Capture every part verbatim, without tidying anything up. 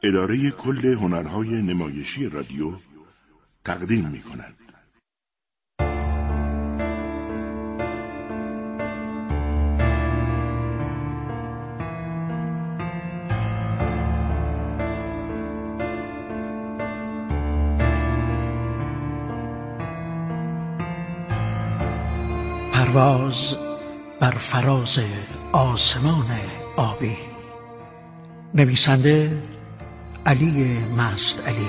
اداره کل هنرهای نمایشی رادیو تقدیم می کند. پرواز بر فراز آسمان آبی. نویسنده علی مست علی.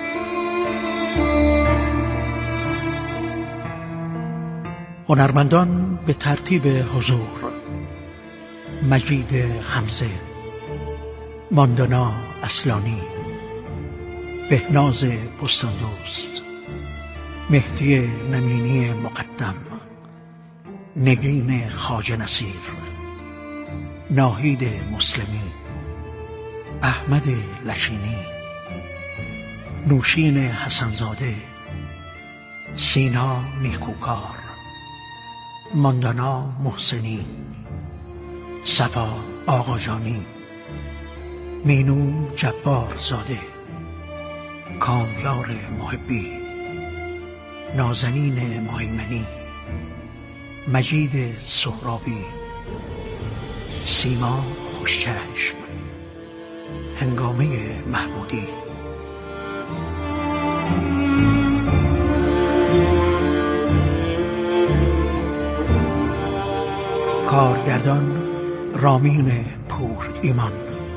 هنرمندان به ترتیب حضور: مجید حمزه، ماندانا اصلانی، بهناز بستاندوست، مهدی نمینی مقدم، نگین خواجه نصیر، ناهید مسلمی، احمد لشینی، نوشین حسنزاده، سینا نیکوکار، ماندانا محسنی، صفا آقاجانی، مینو جبار زاده، کامیار محبی، نازنین مهیمنی، مجید سهرابی، سیما خوشچشم، هنگامه محمودی. کارگردان رامین پور ایمان،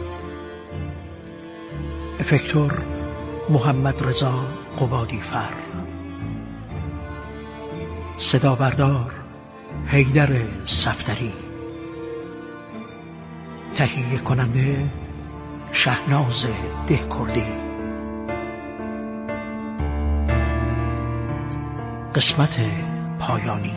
افکتور محمد رضا قبادی فر، صدا بردار حیدر صفدری، تهیه کننده شهناز دهکردی. قسمت پایانی.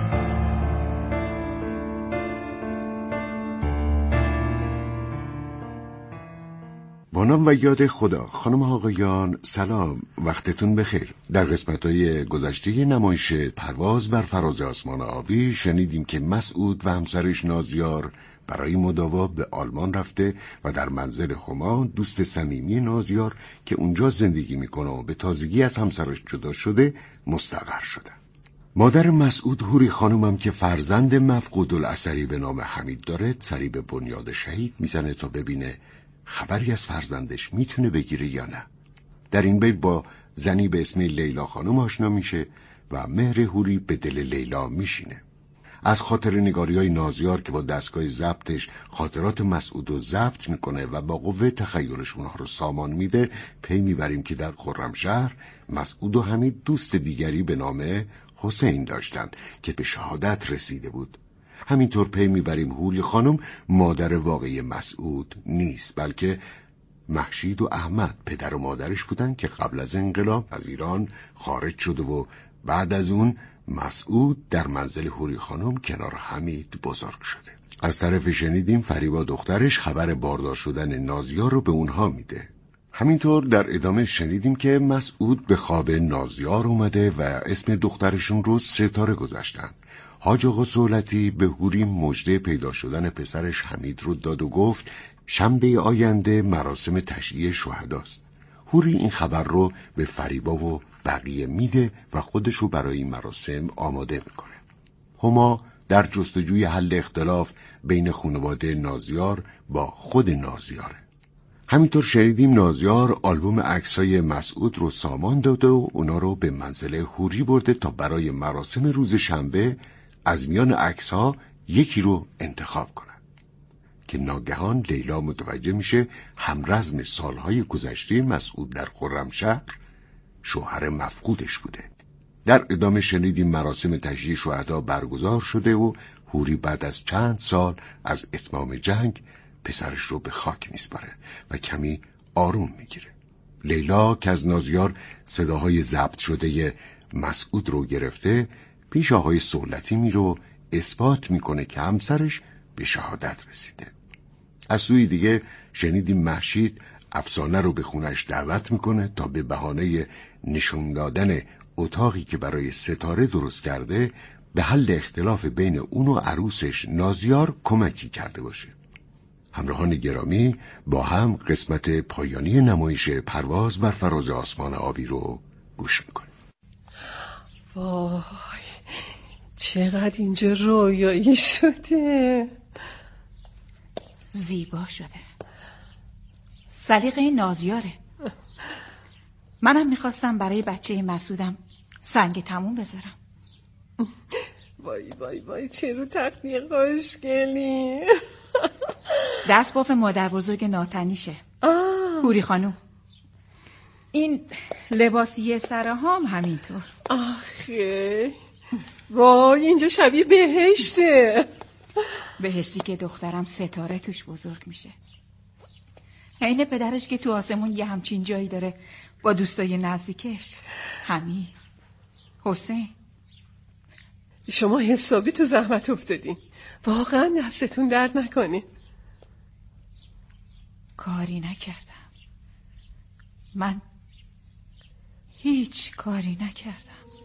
با نام و یاد خدا. خانم آقایان سلام، وقتتون بخیر. در قسمت‌های گذشته نمایش پرواز بر فراز آسمان آبی شنیدیم که مسعود و همسرش نازیار برای مداوا به آلمان رفته و در منزل هما، دوست صمیمی نازیار که اونجا زندگی میکنه و به تازگی از همسرش جدا شده، مستقر شده. مادر مسعود، حوری خانومم که فرزند مفقود الاثری به نام حمید داره، سری به بنیاد شهید میزنه تا ببینه خبری از فرزندش میتونه بگیره یا نه. در این بیت با زنی به اسم لیلا خانم آشنا میشه و مهر حوری به دل لیلا میشینه. از خاطر نگاری های نازیار که با دستگاه ضبطش خاطرات مسعود رو ضبط میکنه و با قوه تخیلش اونها رو سامان میده، پی میبریم که در خرمشهر مسعود و حمید دوست دیگری به نام حسین داشتن که به شهادت رسیده بود. همینطور پی میبریم حوری خانم مادر واقعی مسعود نیست، بلکه مهشید و احمد پدر و مادرش بودن که قبل از انقلاب از ایران خارج شده و بعد از اون مسعود در منزل حوری خانم کنار حمید بزرگ شده. از طرف شنیدیم فریبا دخترش خبر باردار شدن نازیار رو به اونها میده. همینطور در ادامه شنیدیم که مسعود به خواب نازیار اومده و اسم دخترشون رو ستاره گذاشتن. حاج آقا صولتی به حوری مژده پیدا شدن پسرش حمید رو داد و گفت شنبه آینده مراسم تشییع شهداست. حوری این خبر رو به فریبا و بقیه میده و خودش رو برای این مراسم آماده میکنه. هما در جستجوی حل اختلاف بین خانواده نازیار با خود نازیاره. همینطور شنیدیم نازیار آلبوم عکسای مسعود رو سامان داده و اونا رو به منزل حوری برده تا برای مراسم روز شنبه از میان عکس‌ها یکی رو انتخاب کنن. که ناگهان لیلا متوجه میشه همرزم سالهای گذشته مسعود در خرمشهر شوهر مفقودش بوده. در ادامه شنیدیم مراسم تشییع شهدا برگزار شده و حوری بعد از چند سال از اتمام جنگ پسرش رو به خاک میسپاره و کمی آروم میگیره. لیلا که از نازیار صداهای ضبط شده مسعود رو گرفته، پیش آقای صولتی میره و اثبات میکنه که همسرش به شهادت رسیده. از سوی دیگه شنیدیم مهشید افسانه رو به خونش دعوت میکنه تا به بهانه نشون دادن اتاقی که برای ستاره درست کرده به حل اختلاف بین اون و عروسش نازیار کمکی کرده باشه. همراهان گرامی، با هم قسمت پایانی نمایش پرواز بر فراز آسمان آبی رو گوش میکنیم. وای چقدر اینجا رویایی شده، زیبا شده، سلیقه نازیاره. منم میخواستم برای بچه مسعودم سنگ تموم بذارم. وای وای وای چه رو تختی خوشگلی. دست باف مادر بزرگ ناتنیشه، هوری خانوم. این لباسیه سرهام همینطور. آخه وای اینجا شبیه بهشته. بهشتی که دخترم ستاره توش بزرگ میشه. عین پدرش که تو آسمون یه همچین جایی داره با دوستای نزدیکش، حمید، حسین. شما حسابی تو زحمت افتادین، واقعا دستتون درد نکنه. کاری نکردم، من هیچ کاری نکردم.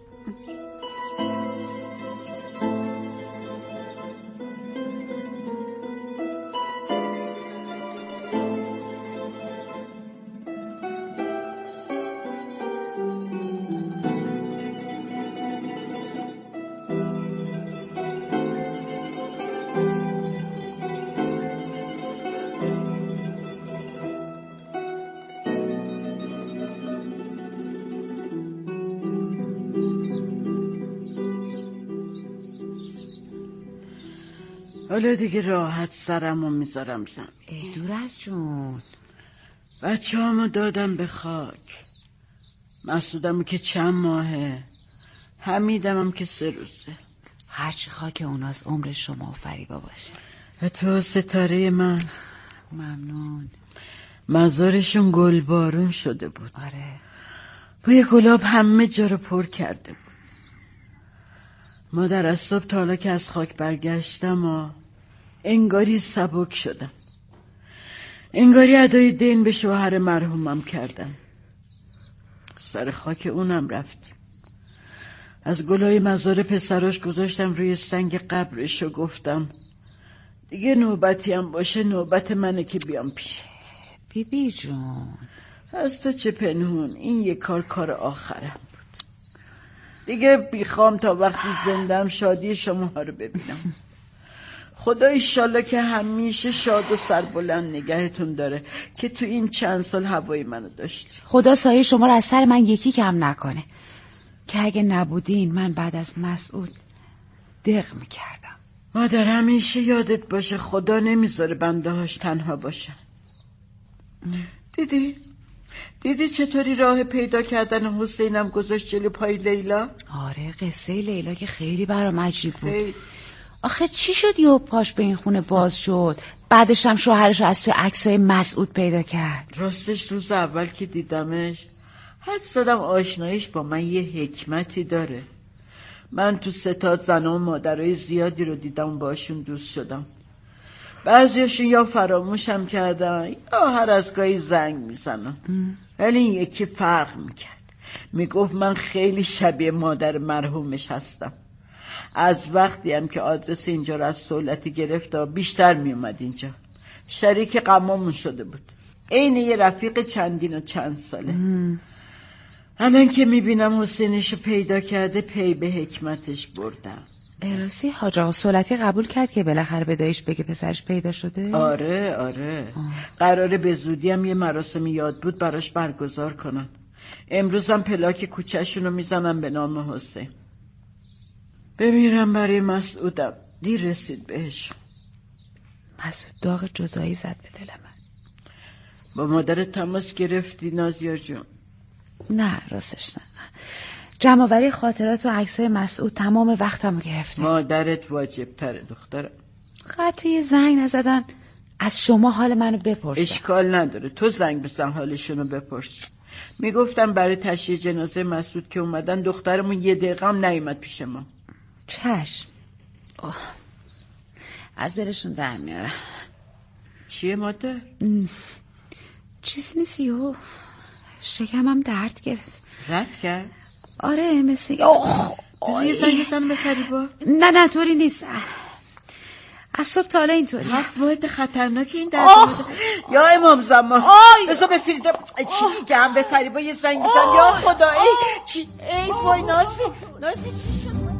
حالا دیگه راحت سرمو میذارم زمین. دور از جون. بچه همو دادم به خاک. مسعودمو که چند ماهه، حمیدمم که سه روزه. هرچی خاک اوناست عمر شما و فریبا باشه. و تو ستاره من. ممنون. مزارشون گل بارون شده بود. آره. بوی گلاب همه جا رو پر کرده بود. مادر از صبح تا حالا که از خاک برگشتم و انگاری سبک شدم، انگاری ادای دین به شوهر مرحومم کردم. سر خاک اونم رفتیم. از گلای مزار پسراش گذاشتم روی سنگ قبرش و گفتم دیگه نوبتی هم باشه نوبت منه که بیام پیشت. بی بی جون از تو چه پنهون، این یه کار کار آخرم بود. دیگه بیخوام تا وقتی زندم شادی شما رو ببینم. خدا ایشالله که همیشه شاد و سربلند نگهتون داره که تو این چند سال هوای منو داشتی. خدا سایه شما رو از سر من یکی کم نکنه که اگه نبودین من بعد از مسعود دق میکردم. مادر همیشه یادت باشه خدا نمیذاره بنده هاش تنها باشن. دیدی؟ دیدی چطوری راه پیدا کردن حسینم گذاشت جلو پای لیلا؟ آره قصه لیلا که خیلی برام عجیب بود. خیلی. آخه چی شد یهو پاش به این خونه باز شد؟ بعدش هم شوهرش رو از توی عکسای مسعود پیدا کرد. راستش روز اول که دیدمش حدس زدم آشنایش با من یه حکمتی داره. من تو ستاد زن و مادرای زیادی رو دیدم باشون دوست شدم. بعضیاشون یا فراموشم کردن یا هر از گاهی زنگ میزنن، ولی این یکی فرق میکرد. میگفت من خیلی شبیه مادر مرحومش هستم. از وقتی هم که آدرس اینجا رو از سهولتی گرفت بیشتر میومد اینجا. شریک غمامون شده بود، عین یه رفیق چندین و چند ساله. الان که میبینم حسینشو پیدا کرده پی به حکمتش بردم. راستی حاج آقا سهولتی قبول کرد که بالاخره به دایش بگه پسرش پیدا شده؟ آره آره آه. قراره به زودی هم یه مراسم یاد بود براش برگزار کنن. امروز هم پلاک کوچه‌شون رو میزنن به نام حسین. بمیرم برای مسعودم، دیر رسید بهش. مسعود داغ جدایی زد به دل من. با مادرت تماس گرفتی نازیار جون؟ نه راستش نه. جمع‌آوری خاطرات و عکسای مسعود تمام وقتمو گرفته. مادرت واجب تره دخترم. خطی زنگ نزدن از شما حال منو بپرسن. اشکال نداره، تو زنگ بزن حالشونو بپرس. میگفتم برای تشییع جنازه مسعود که اومدن دخترمون یه دقیقه هم نیومد پیش ما. چشم. اوه. از دلشون در میارم. چیه مادر؟ چیزی نیست یو شکمم درد گرفت. رد کرد؟ آره مثل اوه یه زنگ بزن به فریبا. نه نه طوری نیست. از صبح تا حالا اینطوری. هفت ماه خطرناک این درد. یا امام زمان بذار به فریدا چی میگم، به فریبا یه زنگ بزن. یا خدا ای چی ای وای نازی نازی چی شد؟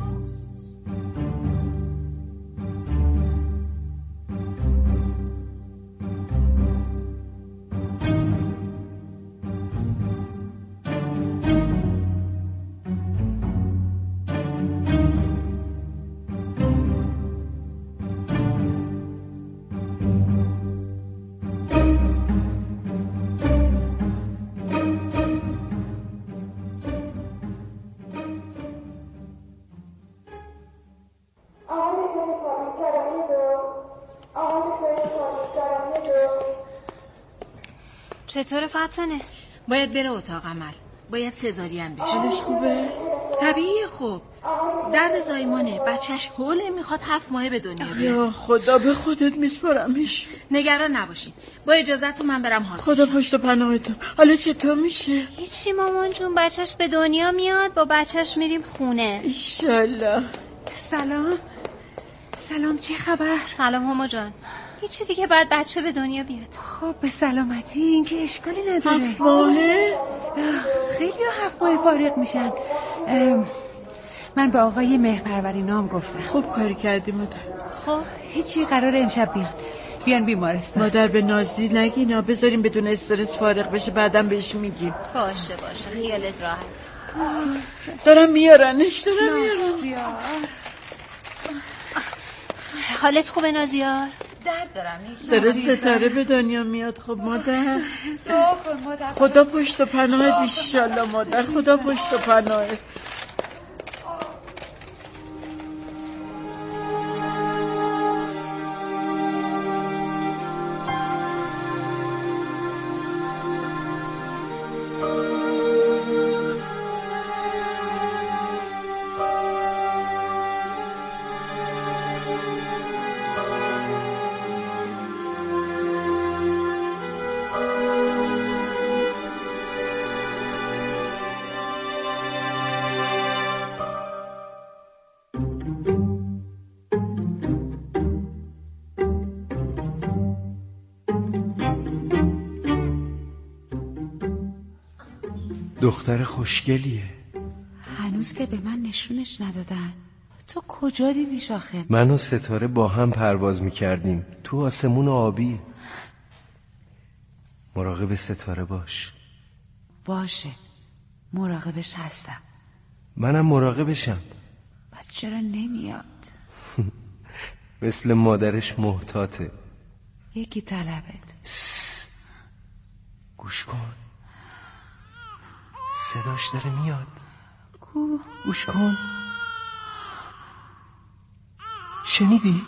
چطور فاطمه؟ باید بره اتاق عمل. باید سزارین بشه. حالش خوبه؟ طبیعیه. خوب درد زایمانه. بچهش حوله میخواد هفت ماهه به دنیا بیاد. یا خدا به خودت میسپارمش. نگران نباشین. با اجازهتون من برم حاضر خدا پشت و پناهتون. حالا چطور میشه؟ هیچی مامان جون، بچهش به دنیا میاد، با بچهش میریم خونه ایشالله. سلام. سلام، چه خبر؟ سلام هما جان. هیچی دیگه، باید بچه به دنیا بیاد. خب به سلامتی، این که اشکالی نداره. هفت ماهه؟ خیلی ها هفت ماه فارغ میشن. من به آقای مهرپروری نام گفتم. خوب کاری کردی مادر. خب هیچی، قراره امشب بیان بیان بیمارستان. مادر به نازی نگینا، بذاریم بدون استرس فارغ بشه، بعدم بهش میگیم. باشه باشه، خیالت راحت. دارم میارنش دارم میارن. حالت خوبه نازیار؟ درد دارم. داره ستاره به دنیا میاد. خب مادر خدا پشت و پناهت ایشالله. مادر خدا پشت و پناهت. دختر خوشگلیه. هنوز که به من نشونش ندادن. تو کجا دیدیش آخه؟ من و ستاره با هم پرواز میکردیم تو آسمون آبی. مراقب ستاره باش. باشه، مراقبش هستم. منم مراقبشم. بس چرا نمیاد؟ مثل مادرش محتاطه. یکی طلبت. گوش کن، صداش داره میاد. کو؟ گوش کن. شنیدی؟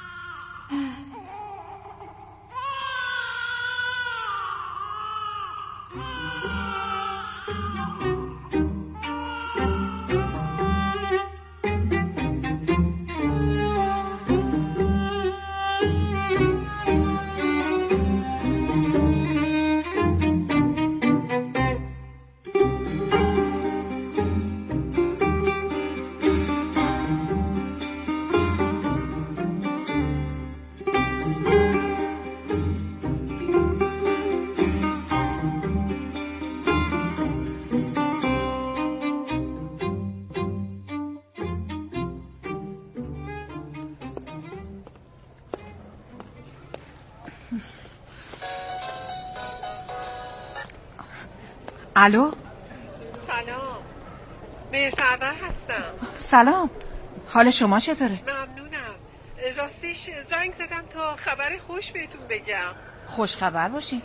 الو. سلام، مهرپرور هستم. سلام، حال شما چطوره؟ ممنونم. راستش زنگ زدم تا خبر خوش بهتون بگم. خوش خبر باشین.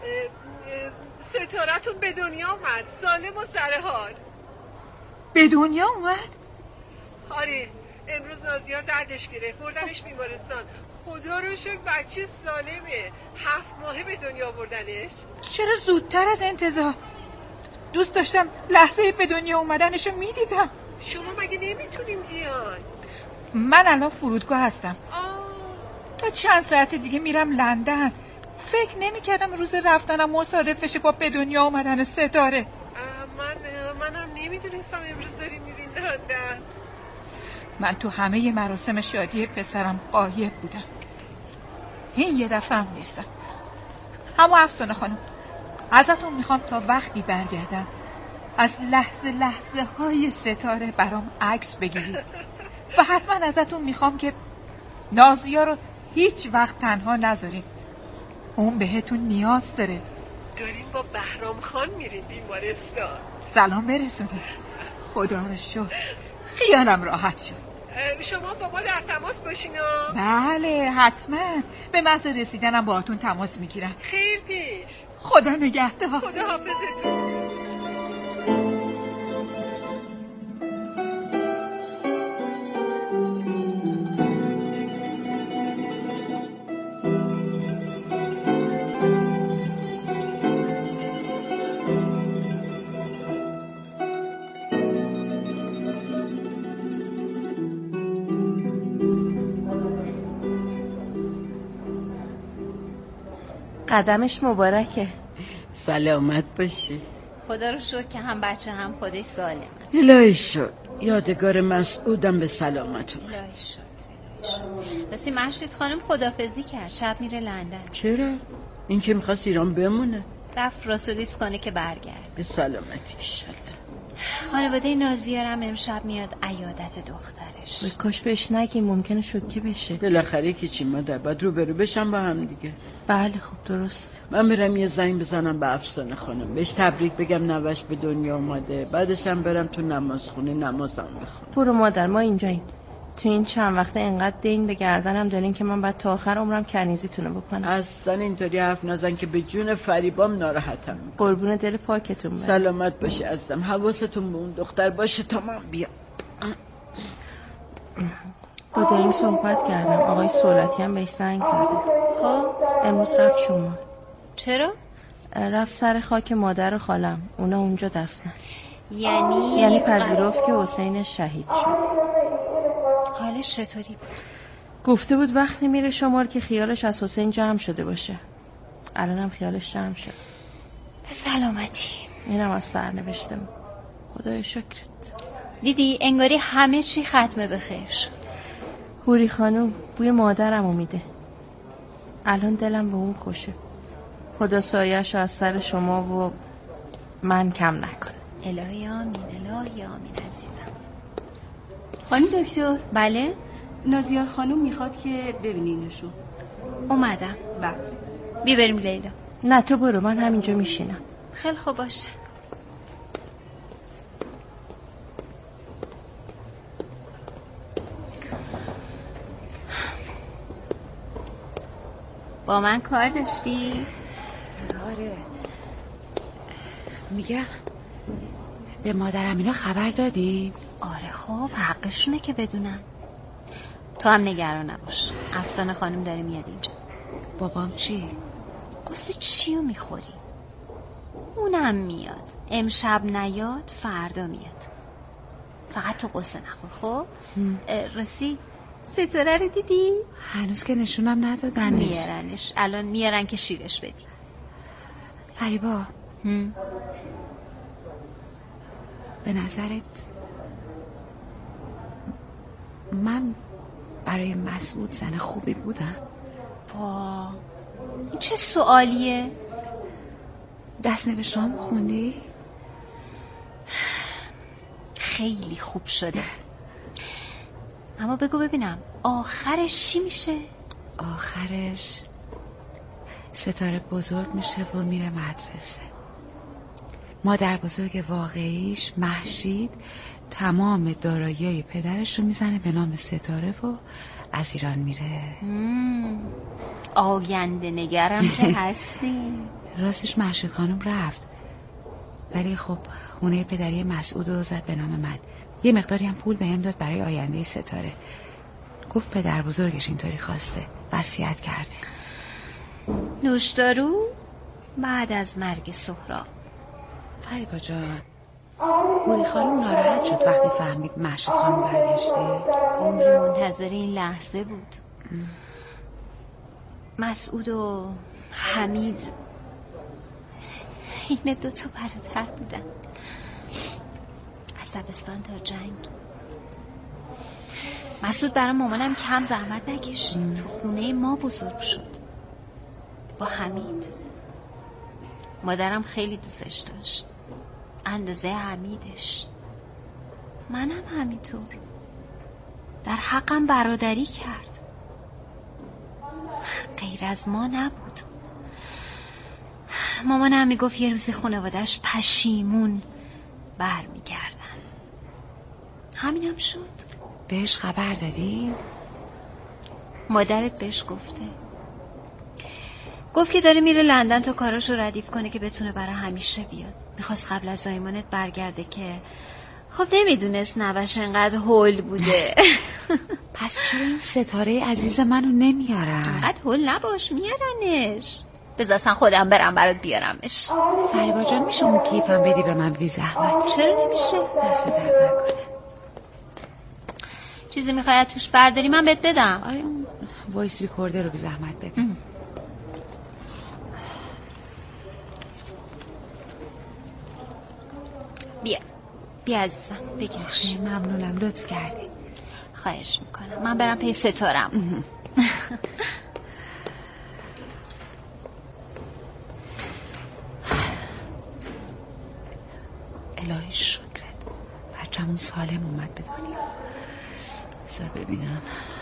ستارتون به دنیا اومد، سالم و سرحال. به دنیا اومد؟ آره، امروز نازیار دردش گرفت، بردنش بیمارستان. خدا رو شکر بچه سالمه. هفت ماهه به دنیا بردنش. چرا زودتر از انتظار؟ دوست داشتم لحظه به دنیا اومدنشو میدیدم. شما مگه نمیتونیم بیان؟ من الان فرودگاه هستم. آه. تا چند ساعت دیگه میرم لندن. فکر نمیکردم روز رفتنم مصادف بشه با به دنیا اومدن ستاره. من منم نمیدونستم امروز داری میری لندن. من تو همه مراسم شادی پسرم غایب بودم. این یه دفعه هم نیستم. اما افسانه خانم، ازتون میخوام تا وقتی برگردم از لحظه لحظه های ستاره برام عکس بگیرید و حتما ازتون میخوام که نازیا رو هیچ وقت تنها نذاریم. اون بهتون نیاز داره. داریم با بهرام خان میریم بیمارستان. سلام برسونید. خدا رو شکر خیالم راحت شد. شما با ما در تماس باشین. بله حتما. به محض رسیدنم باهاتون تماس میگیرم. خیر پیش. خدا نگهدار. خدا حافظتون. قدمش مبارکه. سلامت باشی. خدا رو شکر که هم بچه هم خودش سالمه. الهی شکر. یادگار مسعودم به سلامت اومد. الهی شکر. راستی مشید خانم خدافزی کرد، شب میره لندن. چرا؟ این که میخواست ایران بمونه. رفت رسولیس کنه که برگرد. به سلامتی انشالله. خانواده نازیارم امشب میاد عیادت دخترش. کاش بهش نگیم، ممکنه شوکه بشه. بالاخره که چی مادر باید رو برو بشم با هم دیگه. بله خب درست. من برم یه زنگ بزنم به افسانه خانم، بهش تبریک بگم نوش به دنیا اومده، بعدش هم برم تو نمازخونه نمازم بخونم. برو مادر، ما اینجاییم. تو این چند وقته انقدر دین به گردنم دارین که من بعد تا آخر عمرم کنیزیتونو بکنم. اصلا اینطوری حرف نزن که به جون فریبام ناراحتم. قربون دل پاکتون برم. سلامت باشی عزیزم. حواستون به اون دختر باشه تا من بیام. با داریم صحبت کردم، آقای سولتی هم بهش زنگ زده. خب امروز رفت شما. چرا؟ رفت سر خاک مادر و خالم، اونا اونجا دفنن. یعنی یعنی پذیرفت که حسین شهید شد. حالش چطوری بود؟ گفته بود وقتی میره شمال که خیالش از حسین جمع شده باشه. الانم خیالش جمع شد. به سلامتی. اینم از سرنوشتم. خدای شکرت. دیدی انگاری همه چی ختمه به خیر شد. هوری خانوم بوی مادرمو میده. الان دلم به اون خوشه. خدا سایه‌اش از سر شما و من کم نکنه. الهی آمین، الهی آمین عزیزم. خانم دکتر. بله؟ نازیار خانم میخواد که ببینینشون. اومدم. بله. بیبریم لیلا. نه تو برو، من همینجا میشینم. خیلی خوب باشه. با من کار داشتی؟ آره. میگم به مادرم اینا خبر دادی؟ آره خب حقشونه که بدونم. تو هم نگران نباش، افسانه خانم داره میاد اینجا. بابام چی؟ قصه چیو میخوری؟ اونم میاد. امشب نیاد فردا میاد. فقط تو قصه نخور خب؟ راستی ستاره رو دیدی؟ هنوز که نشونم ندادنش. میارنش الان، میارن که شیرش بدی. فریبا به نظرت من برای مسعود زن خوبی بودم؟ با این چه سوالیه؟ دست نوشته‌هامو خوندی؟ خیلی خوب شده. اما بگو ببینم آخرش چی میشه؟ آخرش ستاره بزرگ میشه و میره مدرسه. مادر بزرگ واقعیش مهشید تمام دارایی‌های پدرش رو میزنه به نام ستاره و از ایران میره. آینده نگرم که هستی. راستش مهشید خانم رفت، ولی خب خونه پدری مسعود رو زد به نام من. یه مقداری هم پول بهم داد برای آینده ستاره. گفت پدر بزرگش اینطوری خواسته، وصیت کرده. نوشدارو بعد از مرگ سهراب. فریبا جان، هوری خانم ناراحت شد وقتی فهمید مهشید خانم برگشته. عمر منتظر این لحظه بود. ام. مسعود و حمید این دو تا برادر بودن، از دبستان تا جنگ. مسعود برای مامانم کم زحمت نکشید، تو خونه ما بزرگ شد. با حمید. مادرم خیلی دوستش داشت، اندازه حمیدش. منم همینطور. در حقم برادری کرد. غیر از ما نبود. مامانم میگفت یه روزی خانواده‌اش پشیمون برمیگردن. همینم شد. بهش خبر دادی؟ مادرت بهش گفته. گفت که داره میره لندن تا کاراشو ردیف کنه که بتونه برای همیشه بیاد. میخواست قبل از زایمانت برگرده که خب نمیدونست نوش انقدر هول بوده. پس چرا این ستاره عزیز منو نمیارن؟ انقدر هول نباش، میارنش. بذارسن خودم برم برات بیارمش. فریبا جان میشه اون کیفم بدی به من بی زحمت؟ چرا نمیشه؟ دست در نکنه. چیزی میخوای توش برداری من بهت بدم؟ آره اون وایس ریکوردر رو بی زحمت بده. ام. بیا بیا عزیزم بگیرش. ممنونم، لطف کردی. خواهش میکنم. من برم پی ستارم. الهی شکرت بچه‌مون سالم اومد به دنیا. بذار ببینم.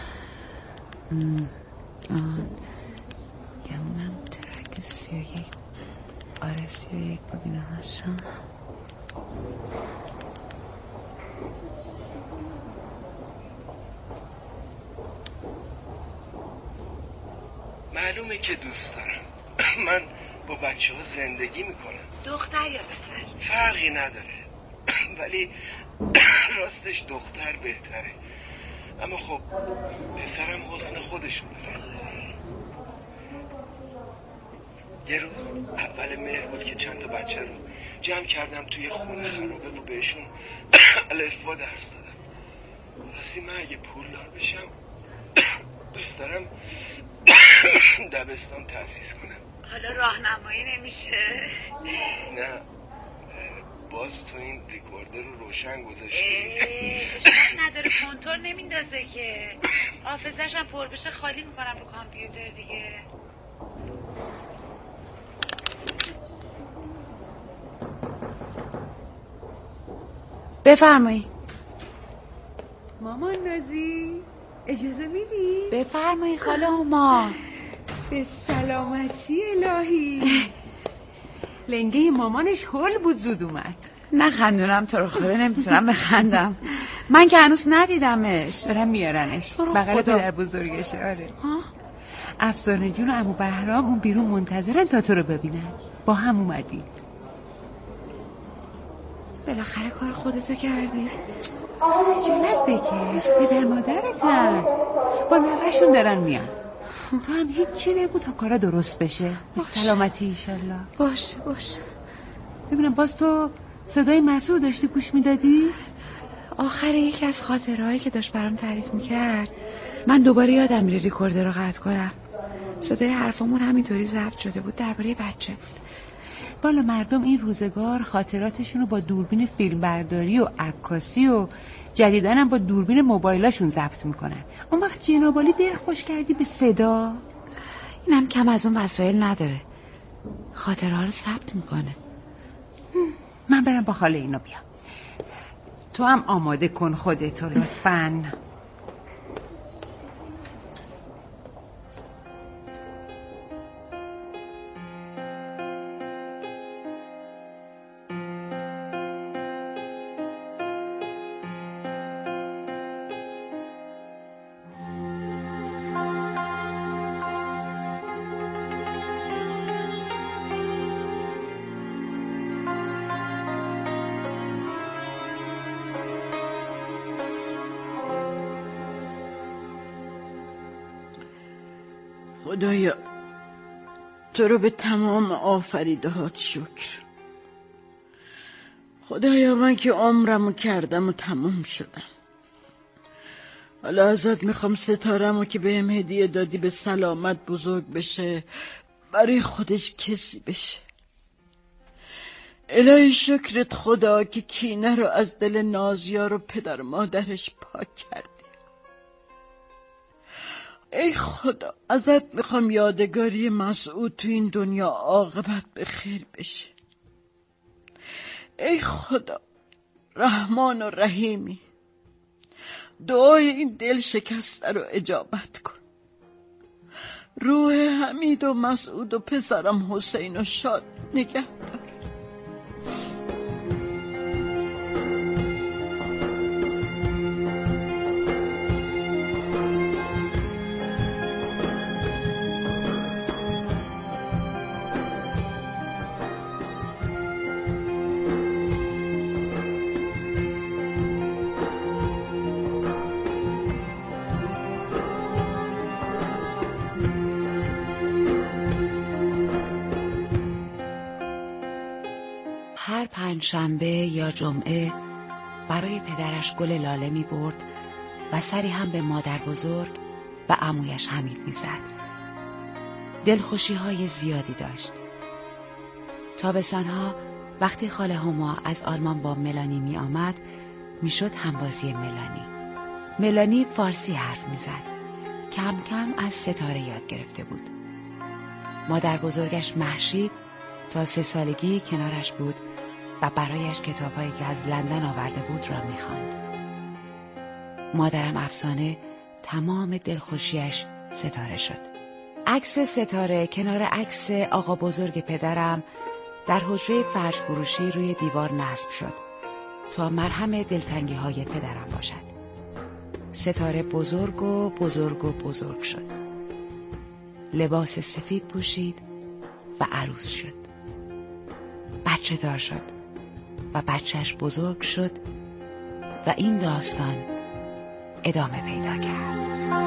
آن گمونم ترک سی و یک. آره سی و یک بود اینا هاشم. معلومه که دوست دارم. من با بچه ها زندگی میکنم. دختر یا پسر فرقی نداره. ولی راستش دختر بهتره. اما خب پسرم حسن خودشو داره. یه روز اول مهر بود که چند تا بچه رو جمع کردم توی خونه خرابه و بهشون الفبا درس دادم. راستی من اگه پولدار بشم دوست دارم دبستان تأسیس کنم. حالا راهنمایی نمیشه؟ نه باز تو این ریکوردر رو روشن گذاشتی. اشکال نداره، کنتور نمیندازه که. حافظش هم پر بشه خالی میکنم رو کامپیوتر دیگه. بفرمایی. مامان نازی اجازه میدی؟ بفرمایی خاله هما. به سلامتی الهی. لنگه مامانش هول بود زود اومد. نخندونم تو رو خدا، نمیتونم بخندم. من که هنوز ندیدمش. دارم میارنش بغل پدر بزرگشه. آره افسانه جون و عمو بهرام اون بیرون منتظرن تا تو رو ببینن. با هم اومدی. بالاخره کار خودتو کردی. خجالت بکش، پدر مادرتن با نوهشون دارن میان. تو هم هیچی نگو تا کارا درست بشه. به سلامتی ایشالله. باشه باشه. ببینم باز تو صدای مسعود داشتی گوش میدادی؟ آخر یکی از خاطرهایی که داشت برام تعریف میکرد من دوباره یادم میره ریکوردر رو قطع کنم. صدای حرفامون همینطوری ضبط شده بود درباره بچه. بالا مردم این روزگار خاطراتشون رو با دوربین فیلم برداری و عکاسی و جدیدن هم با دوربین موبایلاشون ضبط میکنن. اون وقت جنابالی دل خوش کردی به صدا. اینم کم از اون وسایل نداره، خاطرها رو ثبت میکنه. من برم با خاله اینو بیام. تو هم آماده کن خودتو لطفاً. خدایا تو رو به تمام آفریدهات شکر. خدایا من که عمرمو کردم و تمام شدم. حالا ازت میخوام ستارمو که بهم هدیه دادی به سلامت بزرگ بشه، برای خودش کسی بشه. الهی شکرت خدا که کینه رو از دل نازیار و پدر مادرش پاک کردی. ای خدا، ازت میخوام یادگاری مسعود تو این دنیا عاقبت به خیر بشه. ای خدا رحمان و رحیمی، دعای این دل شکسته رو اجابت کن. روح حمید و مسعود و پسرم حسین و شاد نگه دار. هر پنجشنبه یا جمعه برای پدرش گل لاله می برد و سری هم به مادر بزرگ و عمویش حمید می زد. دلخوشی های زیادی داشت. تابستانها وقتی خاله هما از آلمان با ملانی می آمد می شد همبازی ملانی. ملانی فارسی حرف می زد. کم کم از ستاره یاد گرفته بود. مادر بزرگش مهشید تا سه سالگی کنارش بود و برایش کتاب‌هایی که از لندن آورده بود را می‌خواند. مادرم افسانه تمام دلخوشیش ستاره شد. عکس ستاره کنار عکس آقا بزرگ پدرم در حجره فرش فروشی روی دیوار نصب شد تا مرهم دلتنگی‌های پدرم باشد. ستاره بزرگ و بزرگ و بزرگ شد. لباس سفید پوشید و عروس شد. بچه دار شد و بچهش بزرگ شد و این داستان ادامه پیدا کرد.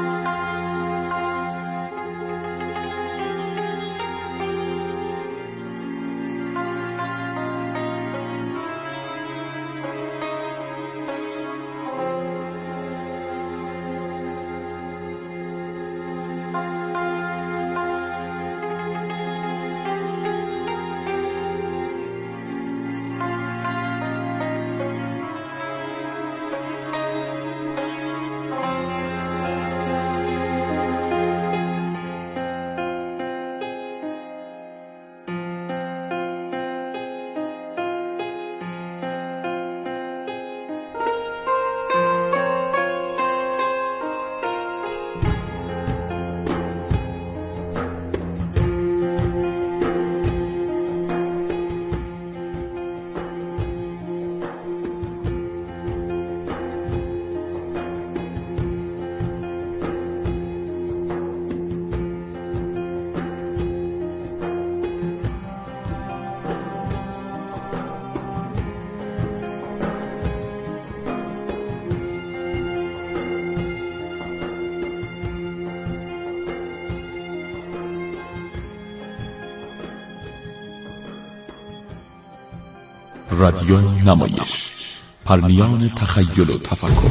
رادیو نمایش، پرنیان تخیل و تفکر.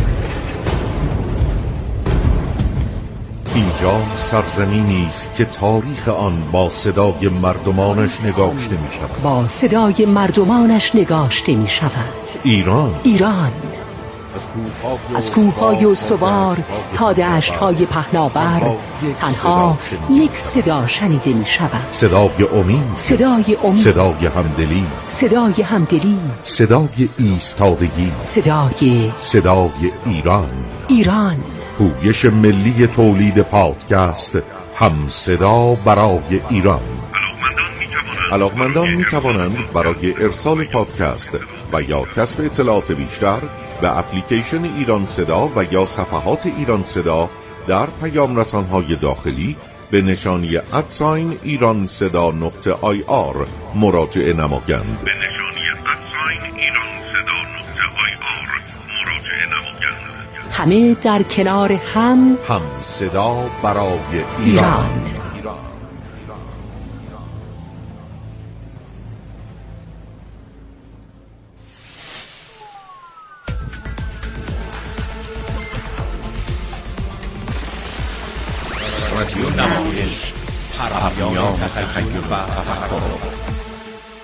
اینجا سرزمینی است که تاریخ آن با صدای مردمانش نگاشته می شود. با صدای مردمانش نگاشته می شود. ایران ایران از کوههای استوار تا دشت‌های پهناور تنها یک صدا شنیده می شود. صدای امید، صدای امید، صدای همدلی، صدای همدلی، صدای ایستادگی، صدای صدای ایران. ایران پویش ملی تولید پادکست هم صدا برای ایران. علاقمندان می توانند برای ارسال پادکست و یا کسب اطلاعات بیشتر به اپلیکیشن ایران صدا و یا صفحات ایران صدا در پیام رسانهای داخلی به نشانی ادساین ایران صدا نقطه آی آر مراجعه نمایند. به نشانی ادساین ایران صدا نقطه آی آر مراجعه نمایند. همه در کنار هم هم صدا برای ایران, ایران. رادیو نمایش، پرنیان تخیل و تفکر.